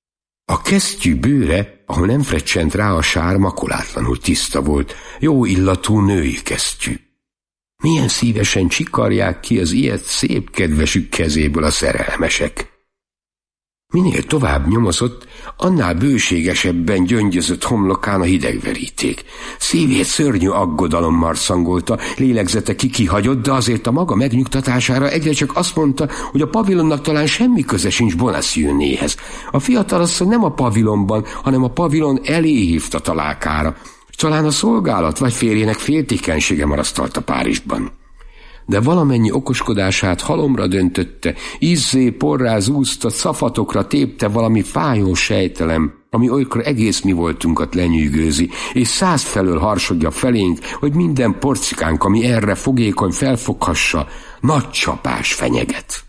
A kesztyű bőre, ahol nem frecsent rá a sár, makulátlanul tiszta volt, jó illatú női kesztyű. Milyen szívesen csikarják ki az ilyet szép kedvesük kezéből a szerelmesek. Minél tovább nyomozott, annál bőségesebben gyöngyözött homlokán a hidegveríték. Szívét szörnyű aggodalom marszangolta, lélegzete kikihagyott, de azért a maga megnyugtatására egyre csak azt mondta, hogy a pavilonnak talán semmi köze sincs Bonacieux-néhez. A fiatalasszony nem a pavilonban, hanem a pavilon elé hívta találkára. Talán a szolgálat vagy férjének féltékenysége marasztalta Párizsban. De valamennyi okoskodását halomra döntötte, izzé porrá zúzta, szafatokra tépte valami fájó sejtelem, ami olykor egész mi voltunkat lenyűgőzi, és százfelől harsogja felénk, hogy minden porcikánk, ami erre fogékony, felfoghassa, nagy csapás fenyeget.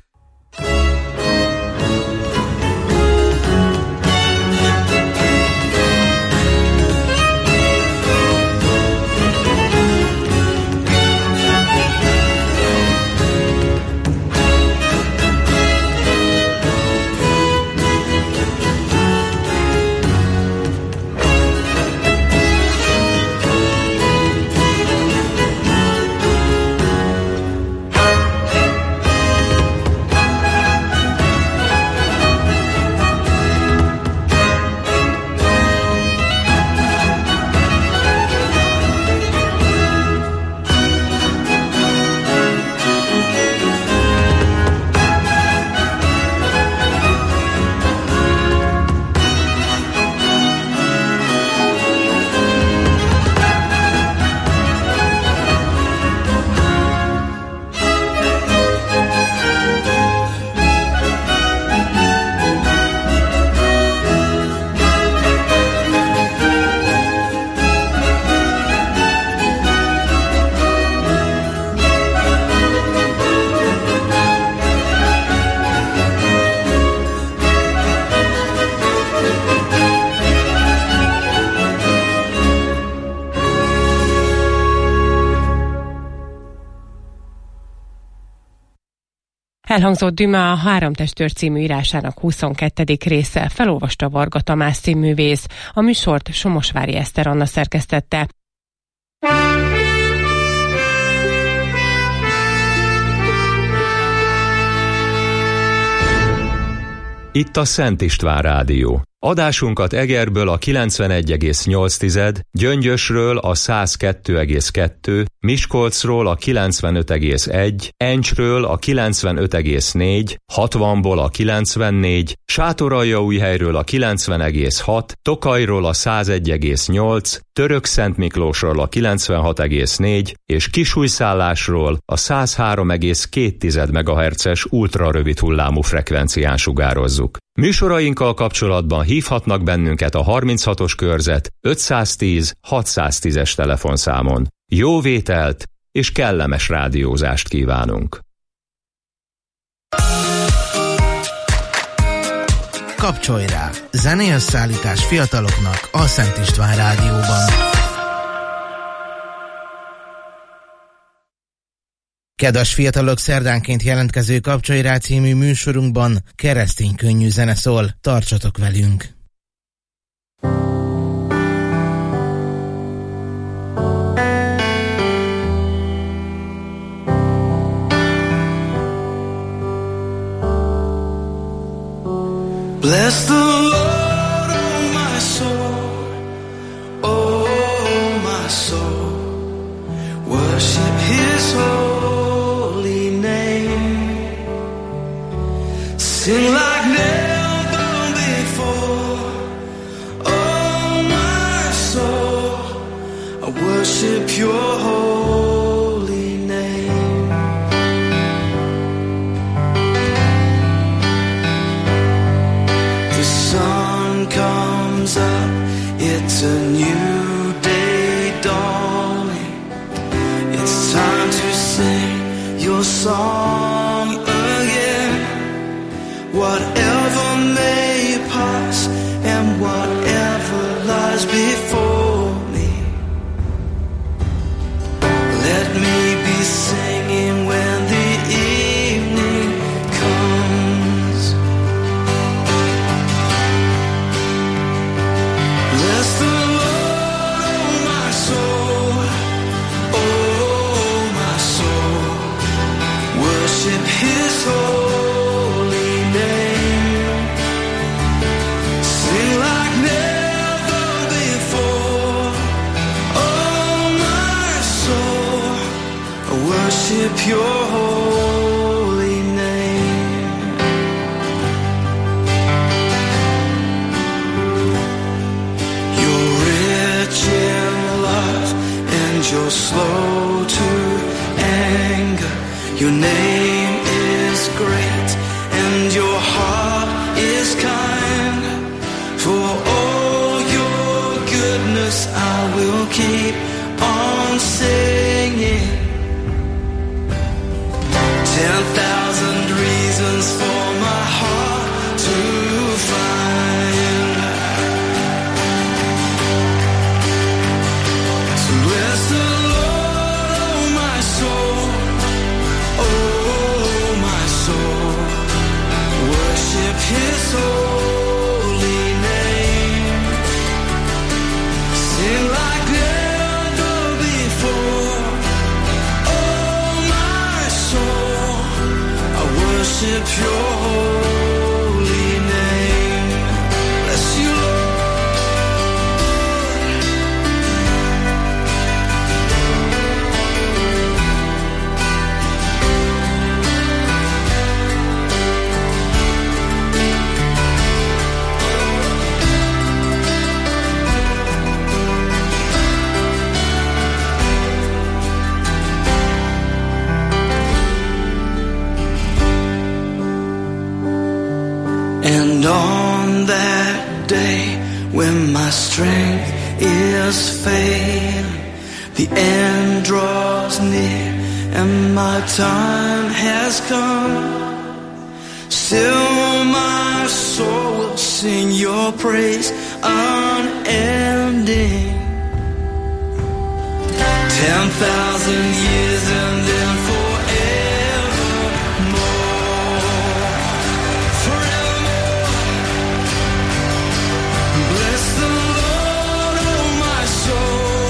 Elhangzott Dumas a Három testőr című írásának huszonkettedik része, felolvasta Varga Tamás színművész. A műsort Somosvári Eszter Anna szerkesztette. Itt a Szent István Rádió. Adásunkat Egerből a kilencvenegy egész nyolc, Gyöngyösről a száz kettő egész kettő, Miskolcról a kilencvenöt egész egy, Encsről a kilencvenöt egész négy, hatvanból a kilencvennégy, Sátoraljaújhelyről a kilencven egész hat, Tokajról a száz egy egész nyolc, Törökszentmiklósról a kilencvenhat egész négy és Kisújszállásról a száz három egész két megahertzes ultrarövid hullámú frekvencián sugározzuk. Műsorainkkal kapcsolatban hívhatnak bennünket a harminchatos körzet ötszáztíz hatszáztízes telefonszámon. Jó vételt és kellemes rádiózást kívánunk! Kapcsolj rá! Zenéösszállítás fiataloknak a Szent István Rádióban. Kedves fiatalok, szerdánként jelentkező Kapcsolj rá című műsorunkban keresztény könnyű zene szól. Tartsatok velünk! Bless the Lord, oh my soul, oh my soul, worship His holy name, sing like never before, oh my soul, I worship your holy name. The sun comes up, it's a new day dawning, it's time to sing your song again. Whatever may pass and whatever lies before me, let me be singing when the evening comes. Bless the Lord, oh my soul, oh my soul, worship His holy name. and your heart is kind. For all your goodness I will keep on singing. Ten thousand reasons for my heart to find. So bless the Lord, oh my soul, oh my soul. Worship His holy name. Sing like never before. Oh my soul, I worship Your holy name. Bless You, Lord. And on that day when my strength is failing, the end draws near and my time has come, still my soul will sing Your praise unending. Ten thousand years and then forevermore, forevermore. Bless the Lord, oh my soul,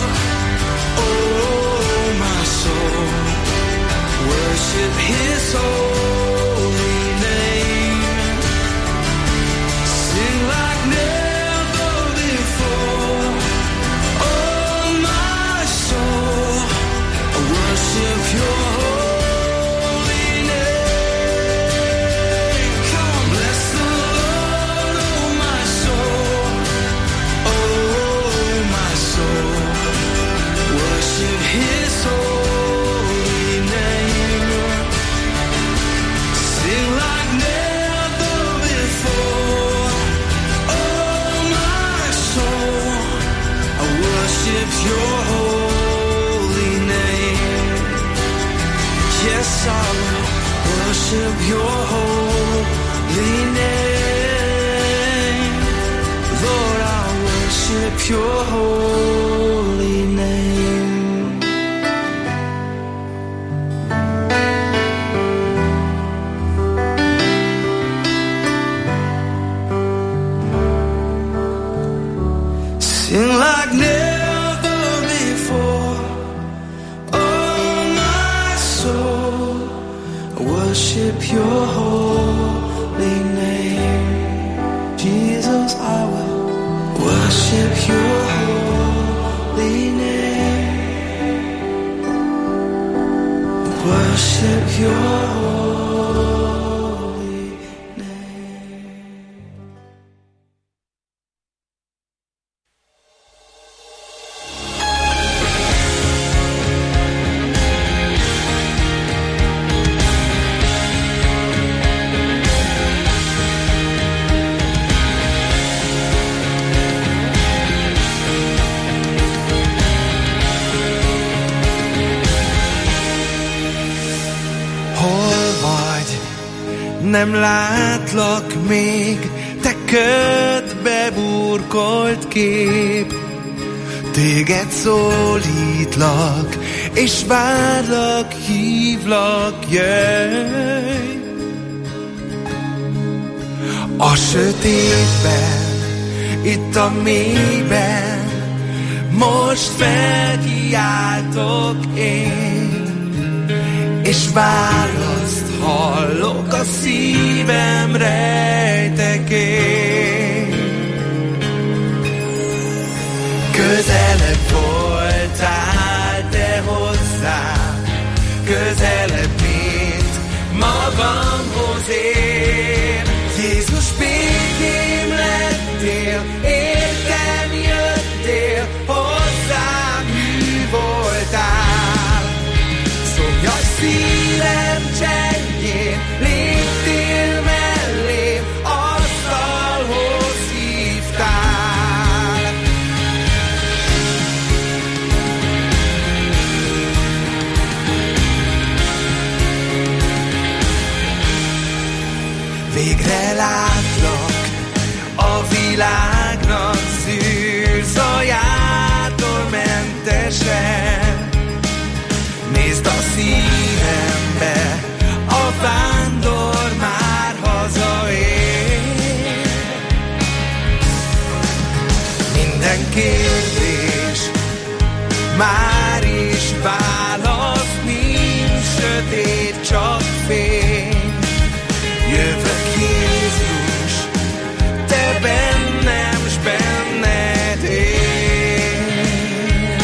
oh my soul. Worship His holy name. Sing like never before. Oh my soul, I worship Your holy name. Come on, bless the Lord, oh my soul, oh my soul. Worship His holy name. Sing like never before. Oh my soul, I worship Your holy name. Yes, I will worship Your holy name. Lord, I worship Your holy name. Sing like never before. Oh my soul, I worship Your holy name. Jesus, I will worship Your holy name. Worship Your holy name. Nem látlak még, te ködbe burkolt kép. Téged szólítlak, és várlak, hívlak, jöjj. A sötétben, itt a mélyben, most felkiáltok én, és választ hallok a szívem rejtekén. Közelebb voltál te hozzám, közelebb, mint magamhoz én. Jézus, békém lettél, értem jöttél, hozzám hű voltál. Szomjas szívem csendjén léptél meg, végre látlak, a világnak szűrzajától mentesen. Nézd a szívembe, a vándor már hazaér. Minden kérdés már is válasz, nincs sötét, csak fény. Jövök Jézus, te bennem, s benned él.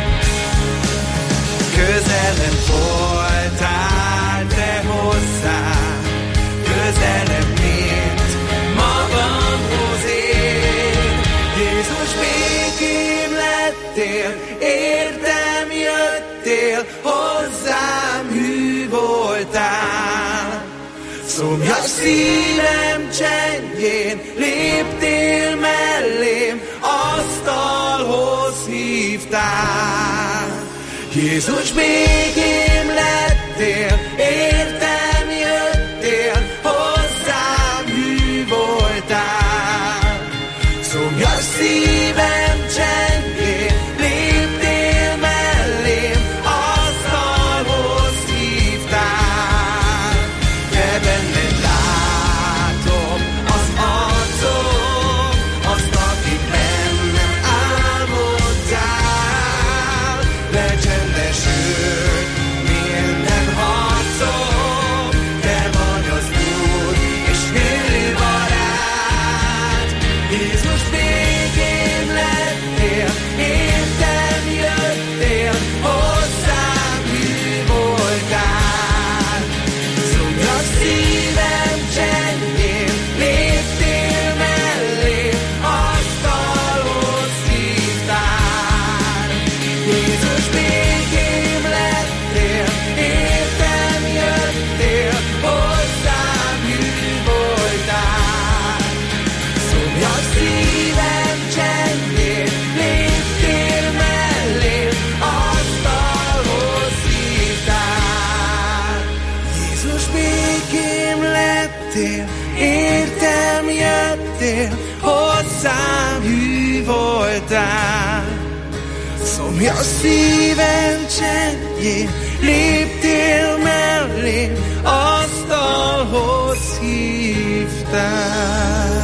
Közelebb voltál te hozzám, közelebb, mint magamhoz én. Jézus, békém lettél, értem jöttél, hozzám hű voltál. Szomjas szívem csendjén léptél mellém, asztalhoz hívtál. Jézus, békém lettél, értem jöttél, hozzám hű voltál. Szomjas szívem csendjén léptél mellém, asztalhoz hívtál. Te benned látom az arcom, azt, akit bennem álmodtál. Lecsendesült minden harcom, te vagy az Úr és hőbarát. Jézus, békém lettél, értem jöttél, hozzám hű voltál. Szomjas szívem csendjén léptél mellém, asztalhoz hívtál. Jézus, békém lettél, értem jöttél, hozzám hű voltál. Szomjas szívem csendjén léptél mellém, asztalhoz hívtál. Jézus, békém lettél, értem jöttél, hozzám hű voltál. Szomjas szívem csendjén léptél mellém, asztalhoz hívtál.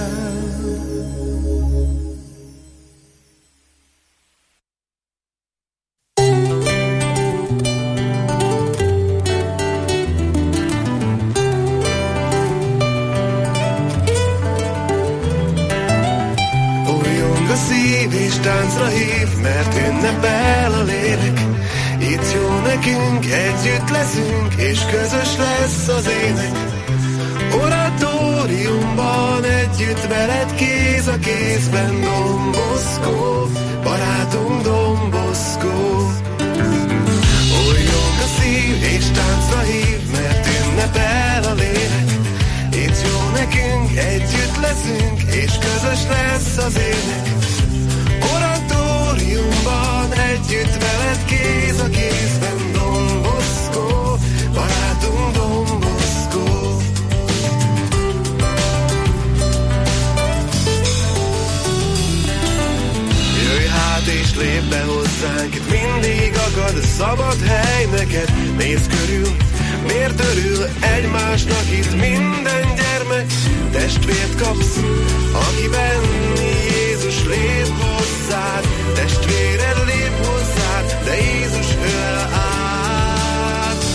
Újjong a szív és táncra hív, mert ünnepel a lélek. Itt jó nekünk, együtt leszünk, és közös lesz az ének. Oratóriumban együtt veled kéz a kézben, Don Bosco, barátunk Don Bosco. Újjong a szív és táncra hív, mert ünnepel a lélek. Itt jó nekünk, együtt leszünk, és közös lesz az ének. Oratóriumban együtt veled kéz a kézben, Don Bosco, barátunk Don Bosco. Jöjj hát és lépj be hozzánk, itt mindig akad szabad hely neked. Nézz körül, miért örül egymásnak itt minden gyermek? Testvért kapsz, akiben Jézus lép hozzád. Testvéred lép hozzád, de Jézus öl át.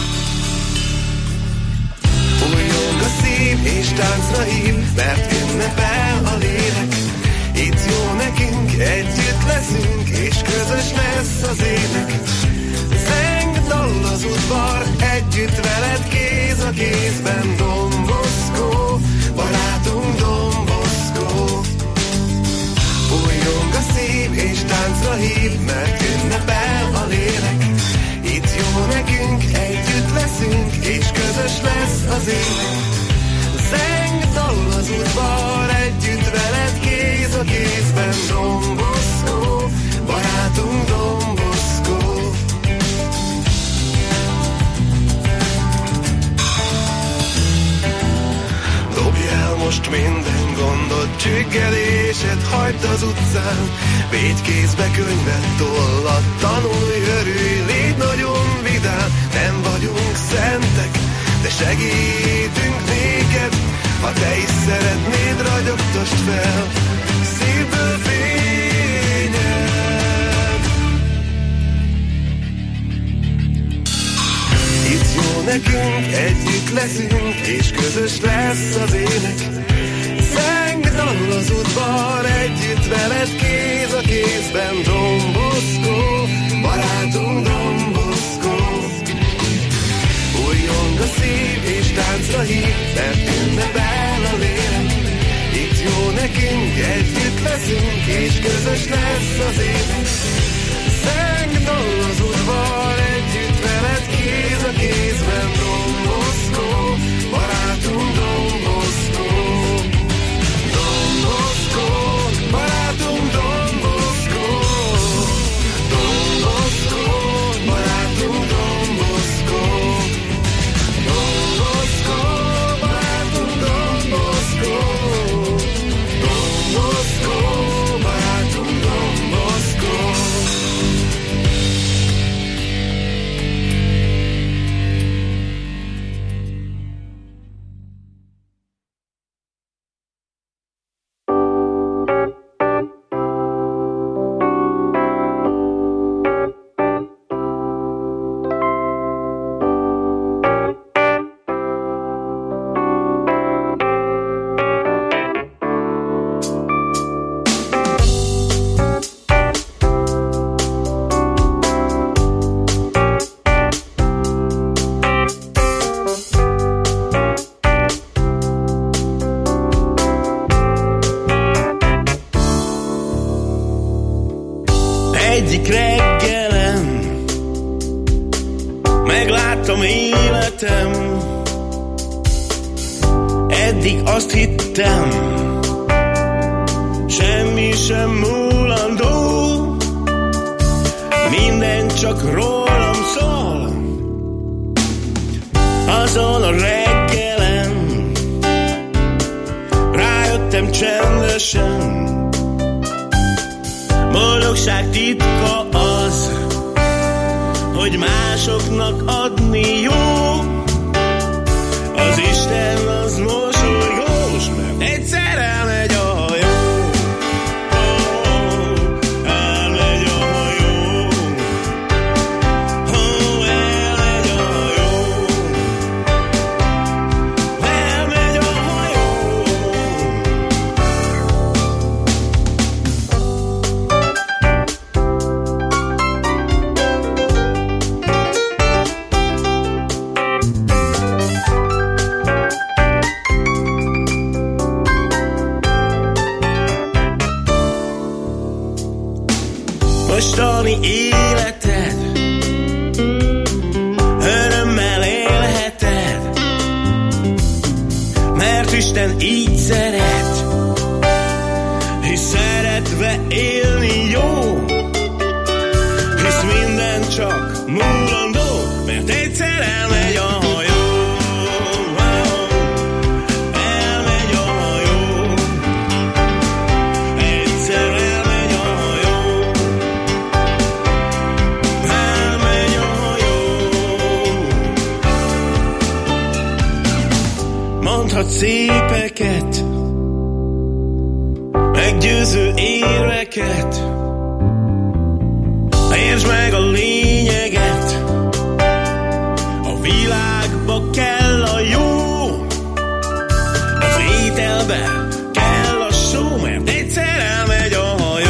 Újjong a szív és táncra hív, mert ünnepel a lélek. Itt jó nekünk, együtt leszünk, és közös lesz az ének. Zeng dal az udvar, együtt veled kéz a kézben, Don Bosco, barátunk Don Bosco. Újjong a szív és táncra hív, mert ünnepel a lélek. Itt jó nekünk, együtt leszünk, és közös lesz az ének. Zeng dal az udvar, együtt veled kéz a kézben, Don Bosco, barátunk Don Bosco. most minden gondot, csüggedésed hagyd az utcán. Védj kézbe könyvet, tollat, tanulj, örülj, légy nagyon vidám. Nem vagyunk szentek, de segítünk néked. Ha te is szeretnéd, ragyogtasd fel szívből fényed. Itt jó nekünk, együtt leszünk, és közös lesz az ének. Zeng dalul az udvar, együtt veled kéz a kézben. Don Bosco, barátunk Don Bosco. Újjong a szív és táncra hív, mert ünnepel a lélek. Itt jó nekünk, együtt leszünk, és közös lesz az ének. Zeng dalul az udvar, együtt veled kéz a kézben. Don Bosco, barátunk Don Bosco. Don Bosco, barátunk Don Bosco. Don Bosco, barátunk Don Bosco. Don Bosco, barátunk Don Bosco. Don Bosco, barátunk Don Bosco. Egyik reggelen megláttam életem, eddig azt hittem, semmi sem múlandó, minden csak rólam szól. Azon a reggelen rájöttem csendesen, boldogság titka az, hogy másoknak adni jó. Az Isten az mosolygós, mert egyszer elmegy a hajó. Oh, elmegy a hajó. Oh, elmegy a hajó. Elmegy a hajó. Mostani életed örömmel élheted, mert Isten így szeret, hisz szeretve élni jó, hisz minden csak múlandó, mert egyszer elmegy a hajó. Elmegy a hajó. Egyszer elmegy a hajó. Elmegy a hajó. Mondhat szépeket, meggyőző érveket, értsd meg a lényeget, a világba kell a jó, az ételbe kell a só, mert egyszer elmegy a hajó.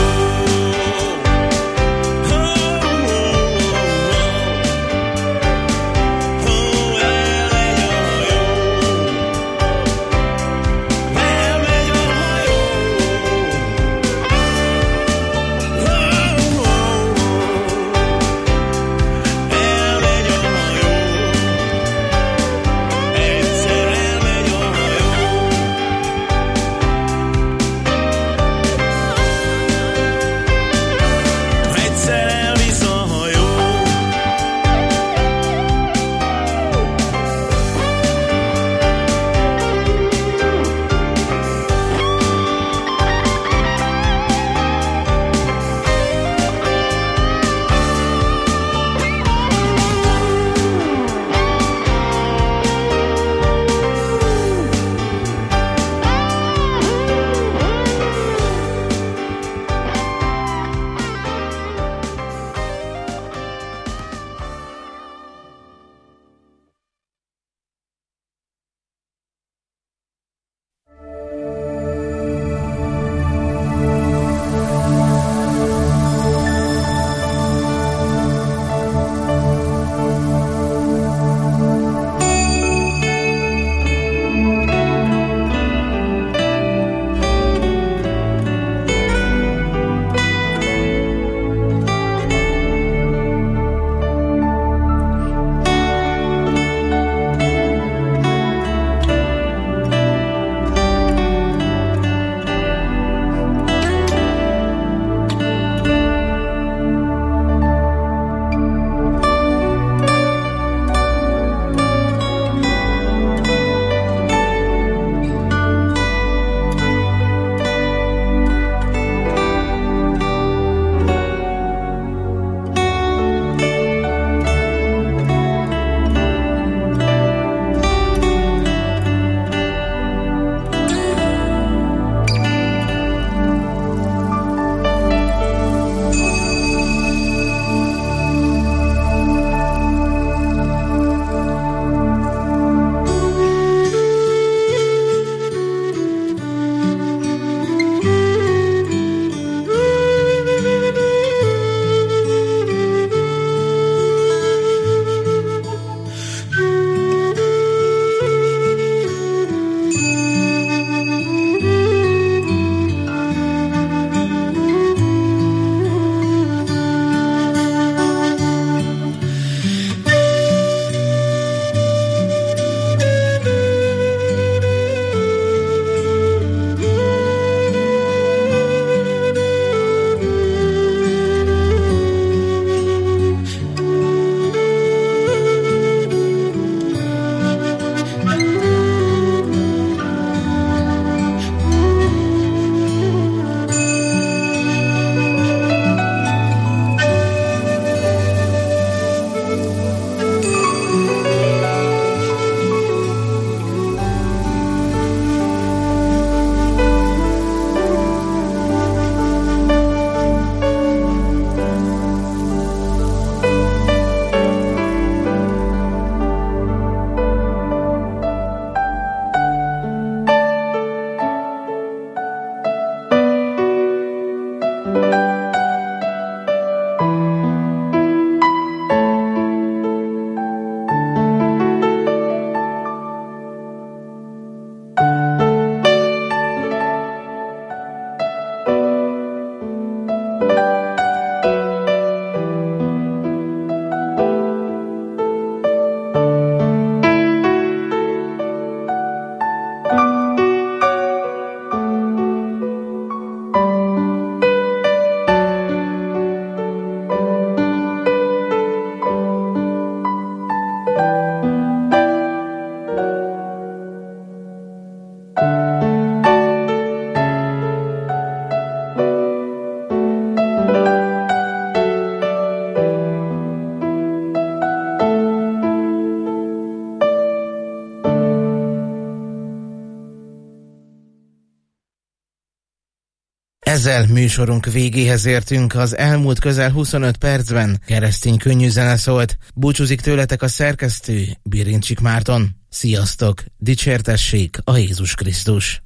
Ezzel műsorunk végéhez értünk, az elmúlt közel huszonöt percben keresztény könnyű zene szólt. Búcsúzik tőletek a szerkesztő, Birincsik Márton. Sziasztok! Dicsértessék a Jézus Krisztus!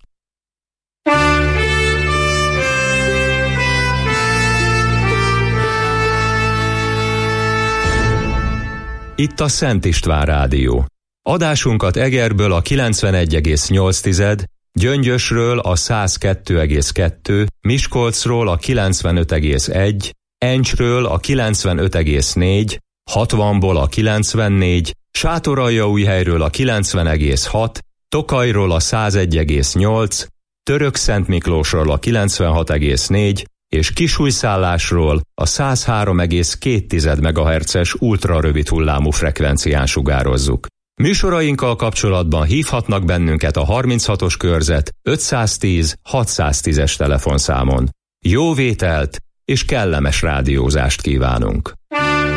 Itt a Szent István Rádió. Adásunkat Egerből a kilencvenegy egész nyolc, Gyöngyösről a száz kettő egész kettő, Miskolcról a kilencvenöt egész egy, Encsről a kilencvenöt egész négy, hatvanból a kilencvennégy, Sátoraljaújhelyről a kilencven egész hat, Tokajról a száz egy egész nyolc, Törökszentmiklósról a kilencvenhat egész négy, és Kisújszállásról a száz három egész két megahertzes ultrarövid hullámú frekvencián sugározzuk. Műsorainkkal kapcsolatban hívhatnak bennünket a harminchatos körzet ötszáztíz hatszáztízes telefonszámon. Jó vételt és kellemes rádiózást kívánunk!